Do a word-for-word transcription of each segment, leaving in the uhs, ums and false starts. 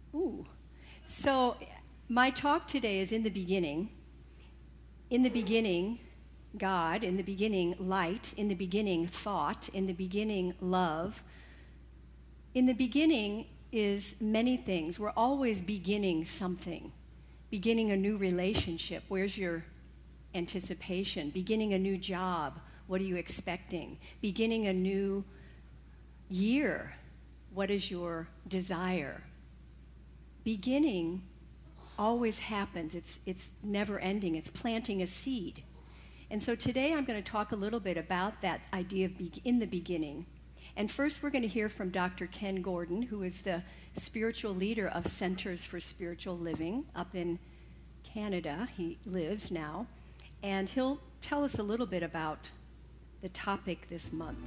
Ooh. So my talk today is in the beginning. In the beginning, God. In the beginning, light. In the beginning, thought. In the beginning, love. In the beginning is many things. We're always beginning something. Beginning a new relationship. Where's your anticipation? Beginning a new job. What are you expecting? Beginning a new year. What is your desire? Beginning always happens. It's, it's never ending. It's planting a seed. And so today I'm going to talk a little bit about that idea of be- in the beginning. And first we're going to hear from Doctor Ken Gordon, who is the spiritual leader of Centers for Spiritual Living up in Canada. He lives now. And he'll tell us a little bit about the topic this month.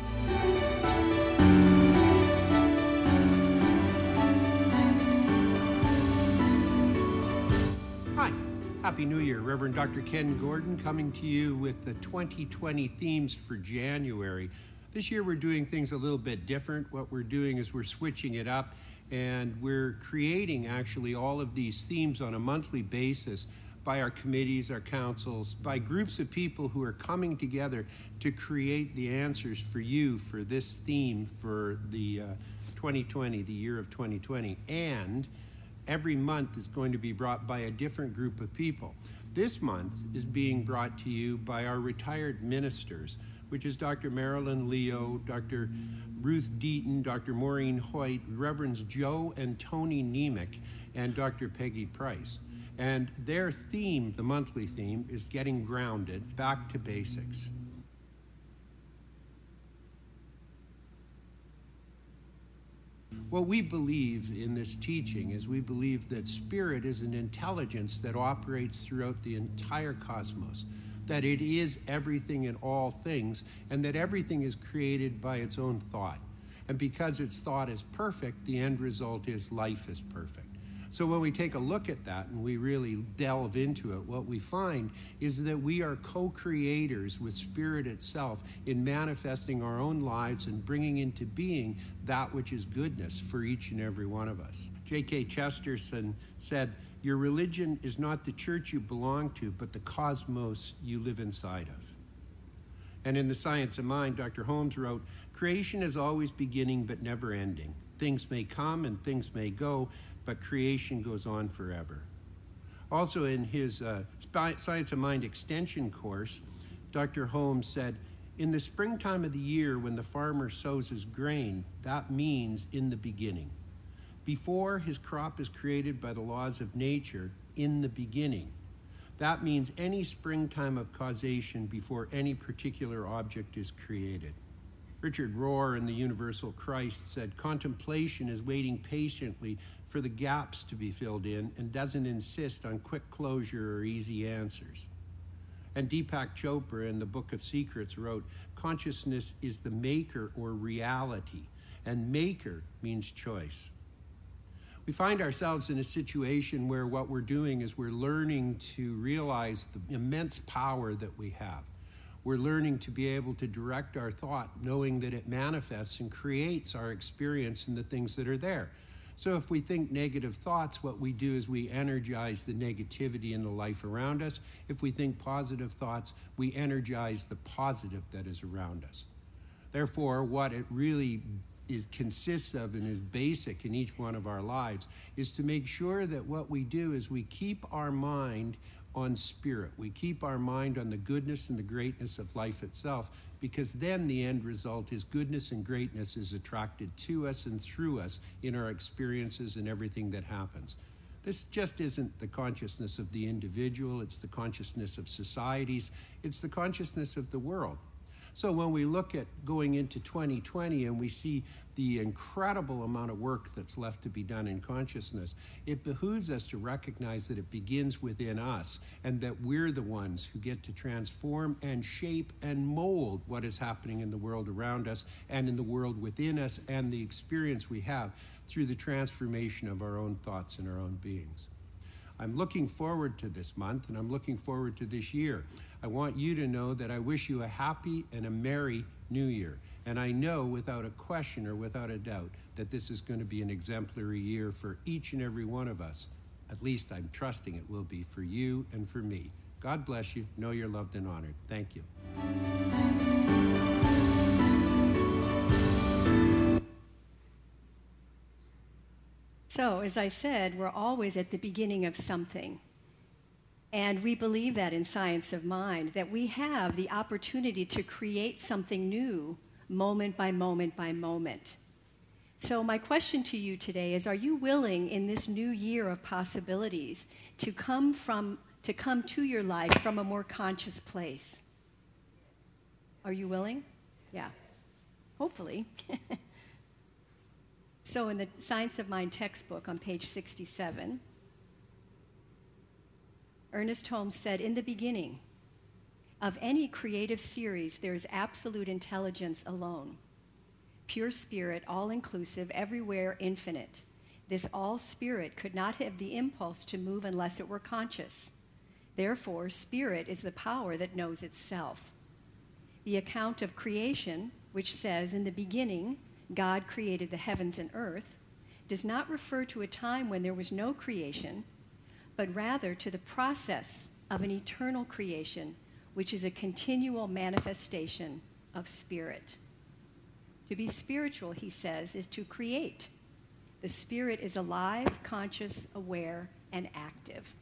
Hi, Happy New Year. Reverend Doctor Ken Gordon coming to you with the twenty twenty themes for January. This year we're doing things a little bit different. What we're doing is we're switching it up, and we're creating actually all of these themes on a monthly basis by our committees, our councils, by groups of people who are coming together to create the answers for you for this theme for the uh, twenty twenty, the year of twenty twenty. And every month is going to be brought by a different group of people. This month is being brought to you by our retired ministers, which is Doctor Marilyn Leo, Doctor Ruth Deaton, Doctor Maureen Hoyt, Reverends Joe and Tony Nemec, and Doctor Peggy Price. And their theme, the monthly theme, is getting grounded, back to basics. What we believe in this teaching is we believe that spirit is an intelligence that operates throughout the entire cosmos, that it is everything in all things, and that everything is created by its own thought. And because its thought is perfect, the end result is life is perfect. So when we take a look at that and we really delve into it, what we find is that we are co-creators with Spirit itself in manifesting our own lives and bringing into being that which is goodness for each and every one of us. J K Chesterton said, "Your religion is not the church you belong to, but the cosmos you live inside of." And in The Science of Mind, Doctor Holmes wrote, "Creation is always beginning but never ending. Things may come and things may go, but creation goes on forever." Also in his uh, Science of Mind extension course, Doctor Holmes said, "In the springtime of the year when the farmer sows his grain, that means in the beginning. Before his crop is created by the laws of nature, in the beginning. That means any springtime of causation before any particular object is created." Richard Rohr in The Universal Christ said, "Contemplation is waiting patiently for the gaps to be filled in and doesn't insist on quick closure or easy answers." And Deepak Chopra in the Book of Secrets wrote, "Consciousness is the maker or reality, and maker means choice." We find ourselves in a situation where what we're doing is we're learning to realize the immense power that we have. We're learning to be able to direct our thought, knowing that it manifests and creates our experience in the things that are there. So if we think negative thoughts, what we do is we energize the negativity in the life around us. If we think positive thoughts, we energize the positive that is around us. Therefore, what it really is consists of and is basic in each one of our lives is to make sure that what we do is we keep our mind on spirit. We keep our mind on the goodness and the greatness of life itself, because then the end result is goodness and greatness is attracted to us and through us in our experiences and everything that happens. This just isn't the consciousness of the individual, it's the consciousness of societies, it's the consciousness of the world. So when we look at going into twenty twenty and we see the incredible amount of work that's left to be done in consciousness, it behooves us to recognize that it begins within us and that we're the ones who get to transform and shape and mold what is happening in the world around us and in the world within us and the experience we have through the transformation of our own thoughts and our own beings. I'm looking forward to this month and I'm looking forward to this year. I want you to know that I wish you a happy and a merry new year. And I know without a question or without a doubt that that this is going to be an exemplary year for each and every one of us. At least I'm trusting it will be for you and for me. God bless you. Know you're loved and honored. Thank you. So, as I said, we're always at the beginning of something. And we believe that in Science of Mind, that we have the opportunity to create something new moment by moment by moment. So my question to you today is, are you willing in this new year of possibilities to come from to come to your life from a more conscious place? Are you willing? Yeah. Hopefully. So in the Science of Mind textbook on page sixty-seven, Ernest Holmes said, in the beginning of any creative series, there is absolute intelligence alone. Pure spirit, all-inclusive, everywhere infinite. This all-spirit could not have the impulse to move unless it were conscious. Therefore, spirit is the power that knows itself. The account of creation, which says, in the beginning, God created the heavens and earth, does not refer to a time when there was no creation, but rather to the process of an eternal creation, which is a continual manifestation of spirit. To be spiritual, he says, is to create. The spirit is alive, conscious, aware, and active.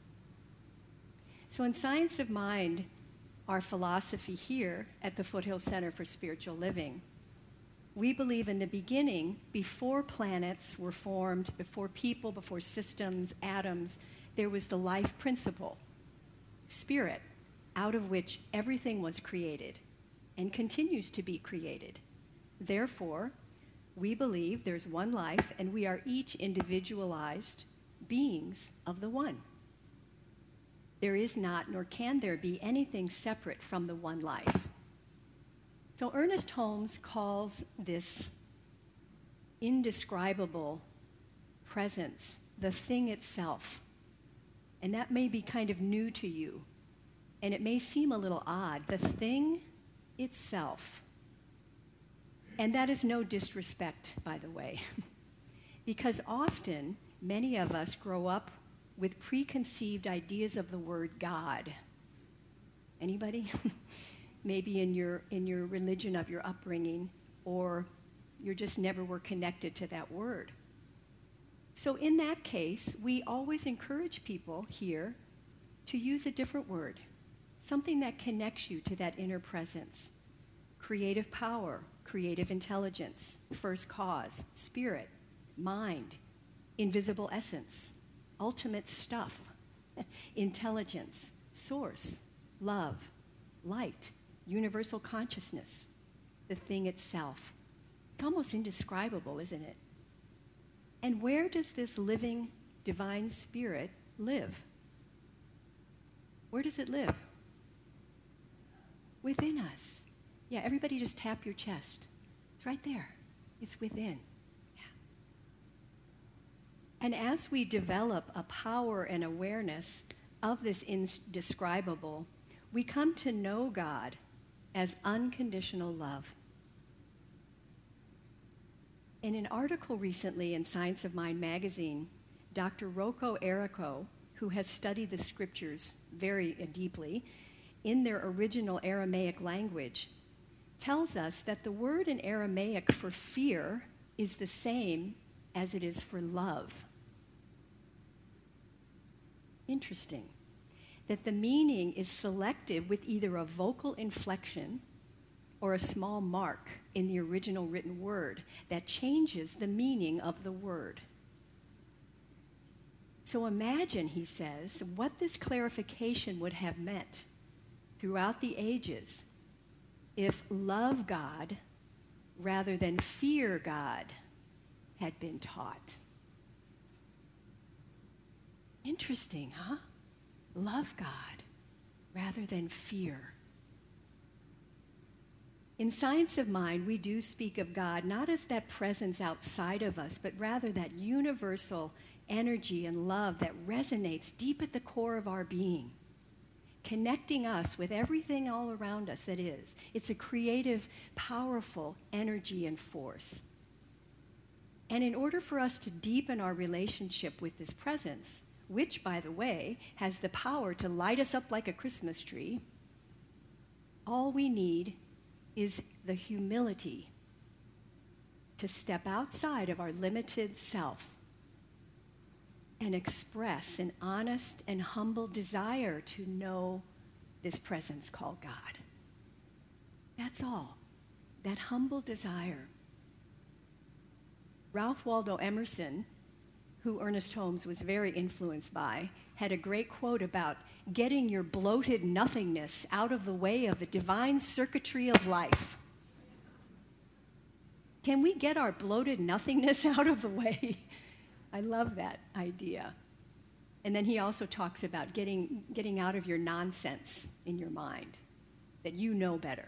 So in Science of Mind, our philosophy here at the Foothill Center for Spiritual Living, we believe in the beginning, before planets were formed, before people, before systems, atoms, there was the life principle, spirit, out of which everything was created and continues to be created. Therefore, we believe there's one life and we are each individualized beings of the one. There is not, nor can there be, anything separate from the one life. So Ernest Holmes calls this indescribable presence the thing itself. And that may be kind of new to you, and it may seem a little odd, the thing itself. And that is no disrespect, by the way, because often many of us grow up with preconceived ideas of the word God. Anybody? Maybe in your in your religion of your upbringing, or you just never were connected to that word. So in that case, we always encourage people here to use a different word, something that connects you to that inner presence. Creative power, creative intelligence, first cause, spirit, mind, invisible essence, ultimate stuff, intelligence, source, love, light, universal consciousness, the thing itself. It's almost indescribable, isn't it? And where does this living divine spirit live? Where does it live? Within us. Yeah, everybody just tap your chest. It's right there. It's within. Yeah. And as we develop a power and awareness of this indescribable, we come to know God as unconditional love. In an article recently in Science of Mind magazine, Doctor Rocco Errico, who has studied the scriptures very deeply in their original Aramaic language, tells us that the word in Aramaic for fear is the same as it is for love. Interesting. That the meaning is selective with either a vocal inflection or a small mark in the original written word that changes the meaning of the word. So imagine, he says, what this clarification would have meant throughout the ages if love God rather than fear God had been taught. Interesting, huh? Love God rather than fear. In Science of Mind, we do speak of God not as that presence outside of us, but rather that universal energy and love that resonates deep at the core of our being, connecting us with everything all around us that is. It's a creative, powerful energy and force. And in order for us to deepen our relationship with this presence, which, by the way, has the power to light us up like a Christmas tree, all we need is the humility to step outside of our limited self and express an honest and humble desire to know this presence called God. That's all. That humble desire. Ralph Waldo Emerson, who Ernest Holmes was very influenced by, had a great quote about getting your bloated nothingness out of the way of the divine circuitry of life. Can we get our bloated nothingness out of the way? I love that idea. And then he also talks about getting, getting out of your nonsense in your mind, that you know better.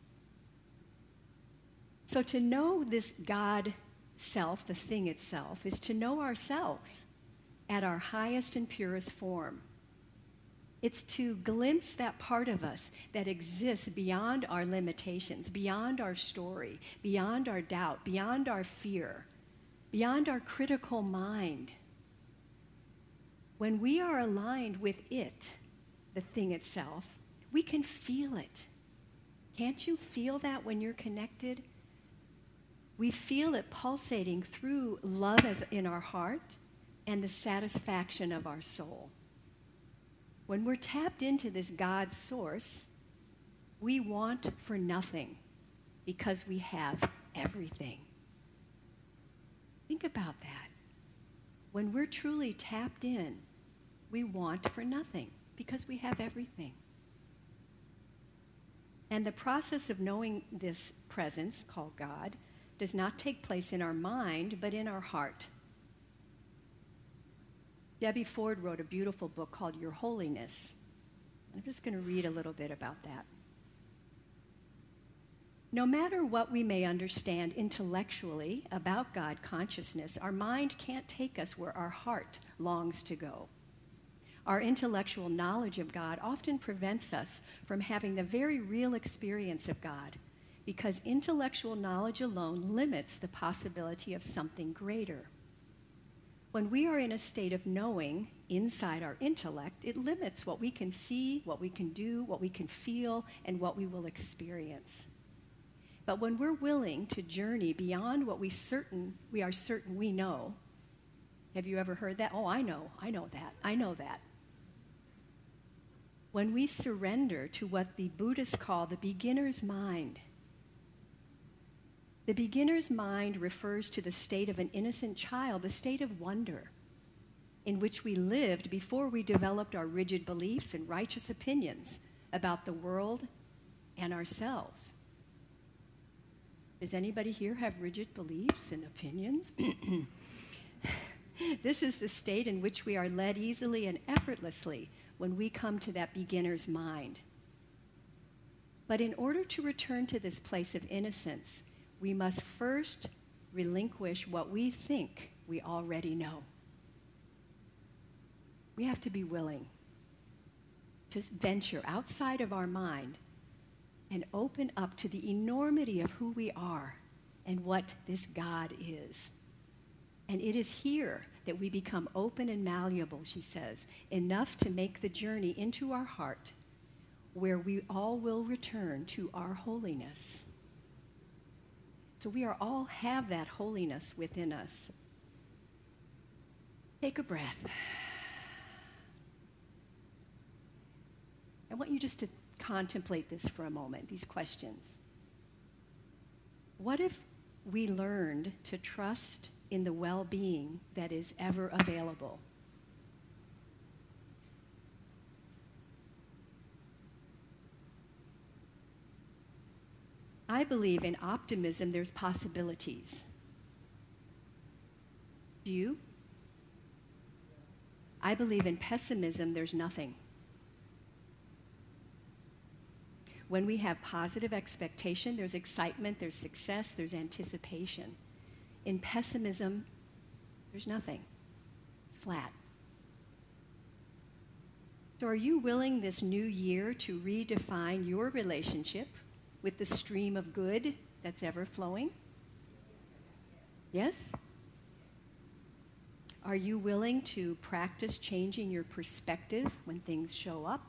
So to know this God self, the thing itself, is to know ourselves at our highest and purest form. It's to glimpse that part of us that exists beyond our limitations, beyond our story, beyond our doubt, beyond our fear, beyond our critical mind. When we are aligned with it, the thing itself, we can feel it. Can't you feel that when you're connected? We feel it pulsating through love as in our heart and the satisfaction of our soul. When we're tapped into this God source, we want for nothing because we have everything. Think about that. When we're truly tapped in, we want for nothing because we have everything. And the process of knowing this presence called God does not take place in our mind, but in our heart. Debbie Ford wrote a beautiful book called Your Holiness. I'm just going to read a little bit about that. No matter what we may understand intellectually about God consciousness, our mind can't take us where our heart longs to go. Our intellectual knowledge of God often prevents us from having the very real experience of God, because intellectual knowledge alone limits the possibility of something greater. When we are in a state of knowing inside our intellect, it limits what we can see, what we can do, what we can feel, and what we will experience. But when we're willing to journey beyond what we certain we are certain we know, have you ever heard that? Oh, I know, I know that, I know that. When we surrender to what the Buddhists call the beginner's mind, the beginner's mind refers to the state of an innocent child, the state of wonder, in which we lived before we developed our rigid beliefs and righteous opinions about the world and ourselves. Does anybody here have rigid beliefs and opinions? This is the state in which we are led easily and effortlessly when we come to that beginner's mind. But in order to return to this place of innocence, we must first relinquish what we think we already know. We have to be willing to venture outside of our mind and open up to the enormity of who we are and what this God is. And it is here that we become open and malleable, she says, enough to make the journey into our heart, where we all will return to our holiness. So we are all have that holiness within us. Take a breath. I want you just to contemplate this for a moment, these questions. What if we learned to trust in the well-being that is ever available? I believe in optimism, there's possibilities. Do you? I believe in pessimism, there's nothing. When we have positive expectation, there's excitement, there's success, there's anticipation. In pessimism, there's nothing. It's flat. So are you willing this new year to redefine your relationship with the stream of good that's ever flowing? Yes? Are you willing to practice changing your perspective when things show up?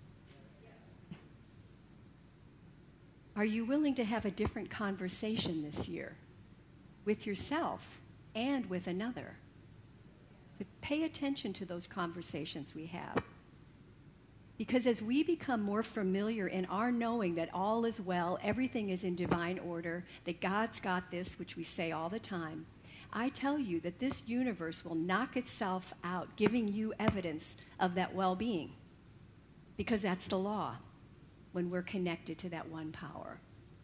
Are you willing to have a different conversation this year with yourself and with another? To pay attention to those conversations we have. Because as we become more familiar in our knowing that all is well, everything is in divine order, that God's got this, which we say all the time, I tell you that this universe will knock itself out, giving you evidence of that well-being. Because that's the law when we're connected to that one power.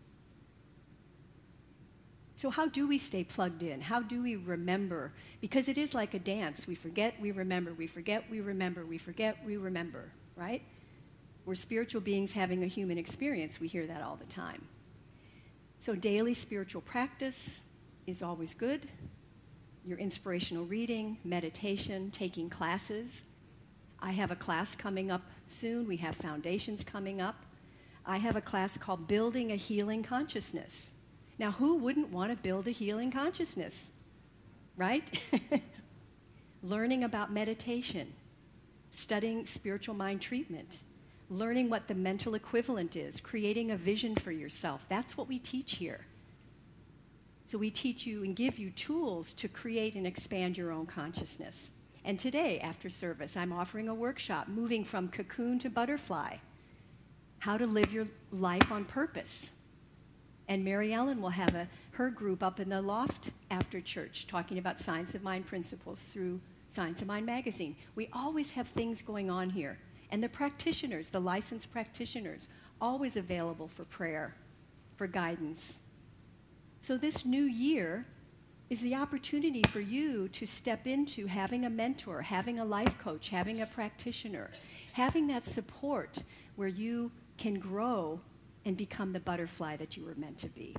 So how do we stay plugged in? How do we remember? Because it is like a dance. We forget, we remember, we forget, we remember, we forget, we remember, right? We're spiritual beings having a human experience. We hear that all the time. So daily spiritual practice is always good. Your inspirational reading, meditation, taking classes. I have a class coming up soon. We have foundations coming up. I have a class called Building a Healing Consciousness. Now, who wouldn't want to build a healing consciousness, right? Learning about meditation, studying spiritual mind treatment, learning what the mental equivalent is, creating a vision for yourself. That's what we teach here. So we teach you and give you tools to create and expand your own consciousness. And today, after service, I'm offering a workshop, Moving from Cocoon to Butterfly, how to live your life on purpose. And Mary Ellen will have a, her group up in the loft after church, talking about Science of Mind principles through Science of Mind magazine. We always have things going on here. And the practitioners, the licensed practitioners, always available for prayer, for guidance. So this new year is the opportunity for you to step into having a mentor, having a life coach, having a practitioner, having that support where you can grow and become the butterfly that you were meant to be.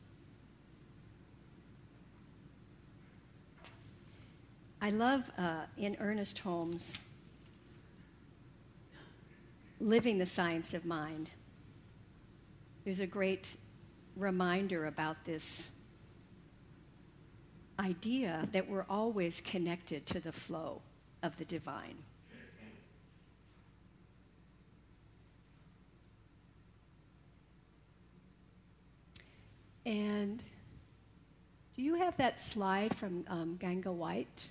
I love uh, in Ernest Holmes' Living the Science of Mind. There's a great reminder about this idea that we're always connected to the flow of the divine. And do you have that slide from um, Ganga White?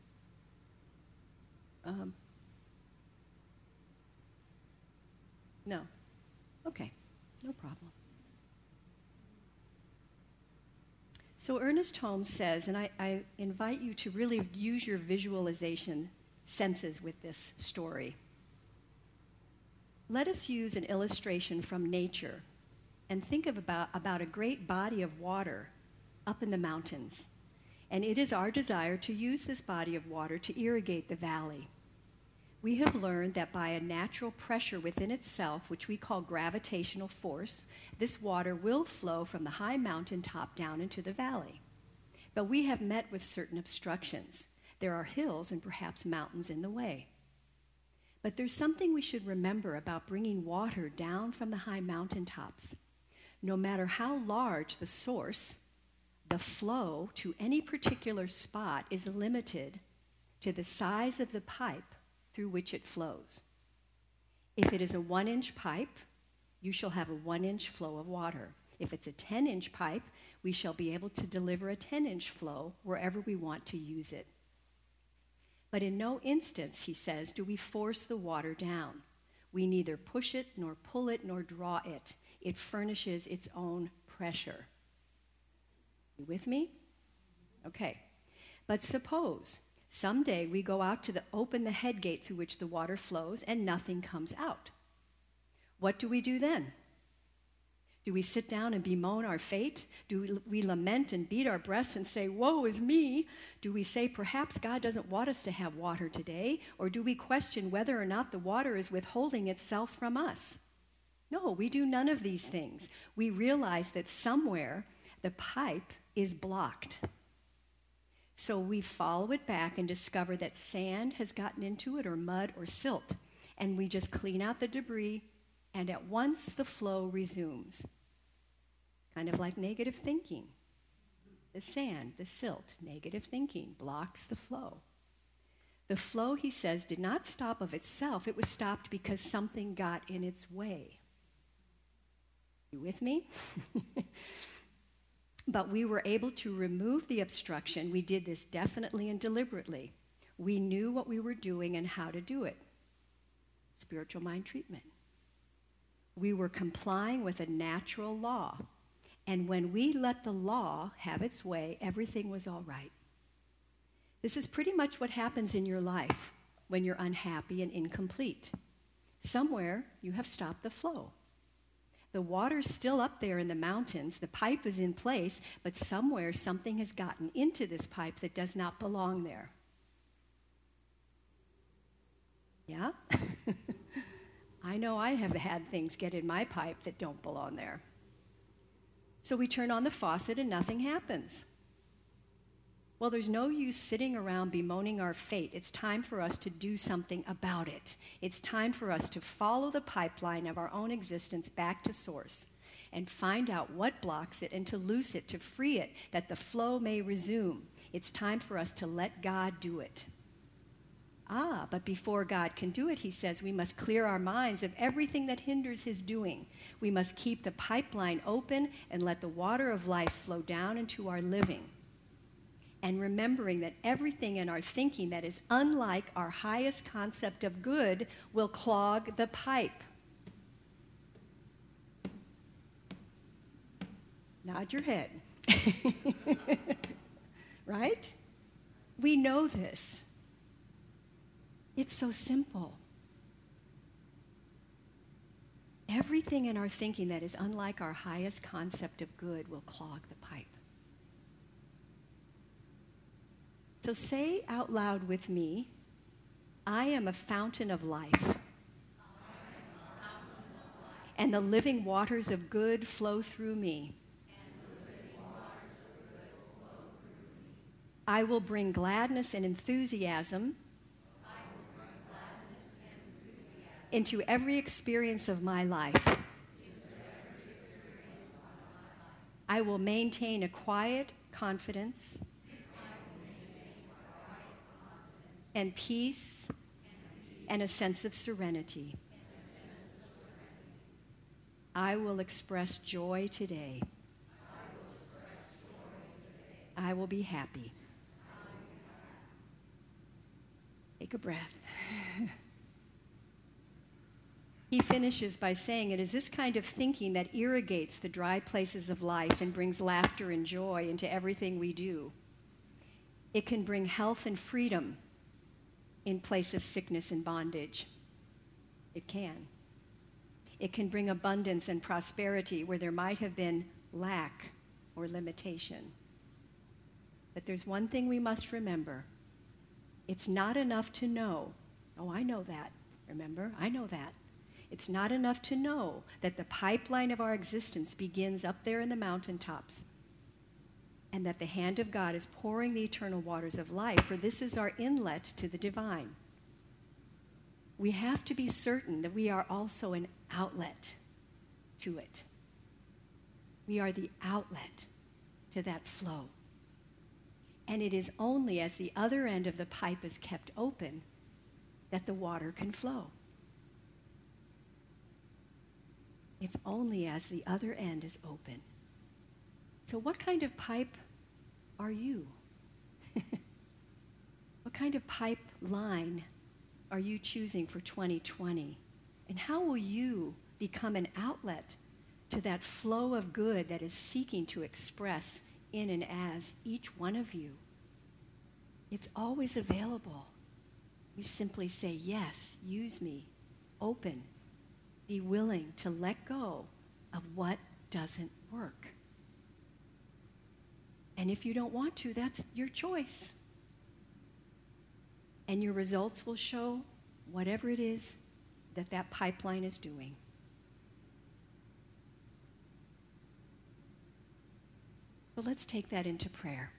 Um, no. Okay, no problem. So Ernest Holmes says, and I, I invite you to really use your visualization senses with this story. Let us use an illustration from nature and think of about, about a great body of water up in the mountains. And it is our desire to use this body of water to irrigate the valley. We have learned that by a natural pressure within itself, which we call gravitational force, this water will flow from the high mountain top down into the valley. But we have met with certain obstructions. There are hills and perhaps mountains in the way. But there's something we should remember about bringing water down from the high mountaintops. No matter how large the source, the flow to any particular spot is limited to the size of the pipe through which it flows. If it is a one-inch pipe, you shall have a one-inch flow of water. If it's a ten-inch pipe, we shall be able to deliver a ten-inch flow wherever we want to use it. But in no instance, he says, do we force the water down. We neither push it, nor pull it, nor draw it. It furnishes its own pressure. You with me? Okay. But suppose someday we go out to the, open the head gate through which the water flows and nothing comes out. What do we do then? Do we sit down and bemoan our fate? Do we, we lament and beat our breasts and say, woe is me? Do we say, perhaps God doesn't want us to have water today? Or do we question whether or not the water is withholding itself from us? No, we do none of these things. We realize that somewhere the pipe is blocked. So we follow it back and discover that sand has gotten into it, or mud or silt, and we just clean out the debris, and at once the flow resumes. Kind of like negative thinking. The sand, the silt, negative thinking blocks the flow. The flow, he says, did not stop of itself. It was stopped because something got in its way. You with me? But we were able to remove the obstruction. We did this definitely and deliberately. We knew what we were doing and how to do it. Spiritual mind treatment. We were complying with a natural law. And when we let the law have its way, everything was all right. This is pretty much what happens in your life when you're unhappy and incomplete. Somewhere you have stopped the flow. The water's still up there in the mountains, the pipe is in place, but somewhere something has gotten into this pipe that does not belong there. Yeah? I know I have had things get in my pipe that don't belong there. So we turn on the faucet and nothing happens. Well, there's no use sitting around bemoaning our fate. It's time for us to do something about it. It's time for us to follow the pipeline of our own existence back to source and find out what blocks it and to loose it, to free it, that the flow may resume. It's time for us to let God do it. Ah, but before God can do it, he says, we must clear our minds of everything that hinders his doing. We must keep the pipeline open and let the water of life flow down into our living. And remembering that everything in our thinking that is unlike our highest concept of good will clog the pipe. Nod your head. Right? We know this. It's so simple. Everything in our thinking that is unlike our highest concept of good will clog the pipe. So say out loud with me, I am a fountain of life, and the living waters of good flow through me. I will bring gladness and enthusiasm into every experience of my life. I will maintain a quiet confidence and peace and a sense of serenity. I will express joy today. I will be happy. Take a breath. He finishes by saying, it is this kind of thinking that irrigates the dry places of life and brings laughter and joy into everything we do. It can bring health and freedom in place of sickness and bondage. It can. It can bring abundance and prosperity where there might have been lack or limitation. But there's one thing we must remember. It's not enough to know. Oh, I know that. Remember? I know that. It's not enough to know that the pipeline of our existence begins up there in the mountaintops and that the hand of God is pouring the eternal waters of life, for this is our inlet to the divine. We have to be certain that we are also an outlet to it. We are the outlet to that flow. And it is only as the other end of the pipe is kept open that the water can flow. It's only as the other end is open. So what kind of pipe are you? What kind of pipeline are you choosing for twenty twenty? And how will you become an outlet to that flow of good that is seeking to express in and as each one of you? It's always available. You simply say, yes, use me, open, be willing to let go of what doesn't work. And if you don't want to, that's your choice. And your results will show whatever it is that that pipeline is doing. So let's take that into prayer.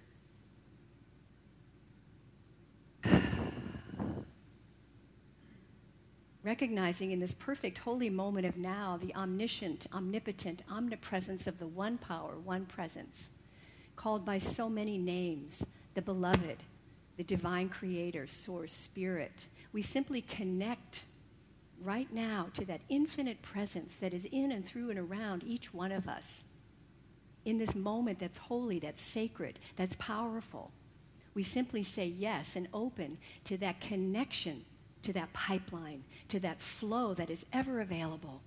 Recognizing in this perfect holy moment of now the omniscient, omnipotent, omnipresence of the one power, one presence, called by so many names, the beloved, the divine creator, source, spirit. We simply connect right now to that infinite presence that is in and through and around each one of us. In this moment that's holy, that's sacred, that's powerful, we simply say yes and open to that connection, to that pipeline, to that flow that is ever available.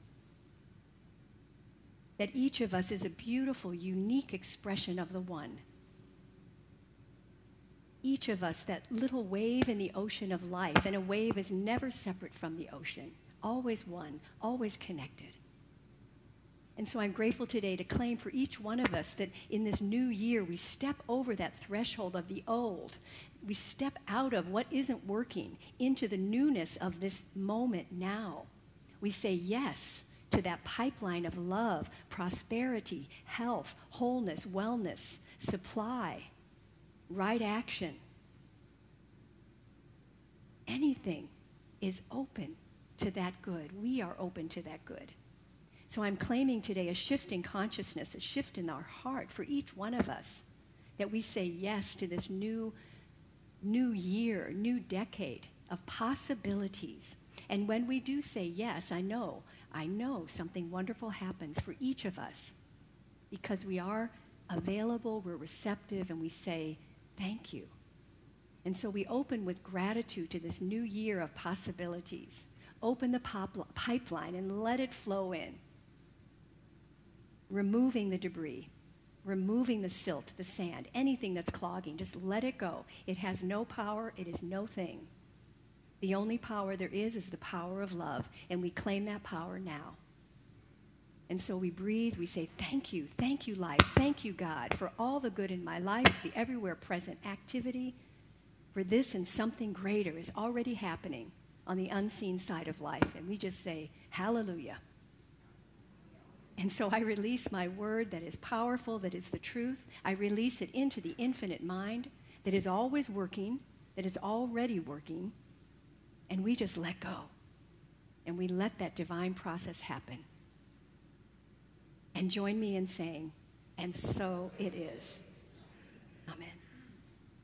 That each of us is a beautiful, unique expression of the one. Each of us, that little wave in the ocean of life, and a wave is never separate from the ocean, always one, always connected. And so I'm grateful today to claim for each one of us that in this new year we step over that threshold of the old. We step out of what isn't working into the newness of this moment now. We say yes to that pipeline of love, prosperity, health, wholeness, wellness, supply, right action. Anything is open to that good. We are open to that good. So I'm claiming today a shift in consciousness, a shift in our heart for each one of us, that we say yes to this new, new year, new decade of possibilities. And when we do say yes, I know, I know something wonderful happens for each of us because we are available, we're receptive, and we say thank you. And so we open with gratitude to this new year of possibilities. Open the pop- pipeline and let it flow in. Removing the debris, removing the silt, the sand, anything that's clogging, just let it go. It has no power, it is no thing. The only power there is is the power of love, and we claim that power now. And so we breathe, we say, thank you, thank you, life, thank you, God, for all the good in my life, the everywhere present activity, for this and something greater is already happening on the unseen side of life. And we just say, hallelujah. And so I release my word that is powerful, that is the truth. I release it into the infinite mind that is always working, that is already working, and we just let go. And we let that divine process happen. And join me in saying, and so it is.